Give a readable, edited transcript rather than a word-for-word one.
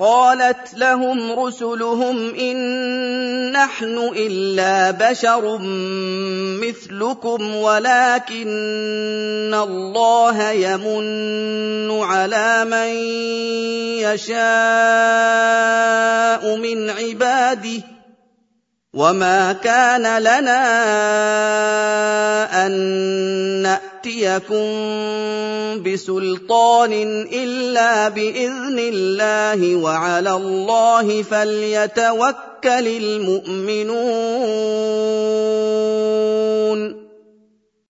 قالت لهم رسلهم إن نحن إلا بشر مثلكم ولكن الله يمن على من يشاء من عباده وما كان لنا أن نأتيكم بسلطان إلا بإذن الله وعلى الله فليتوكل المؤمنون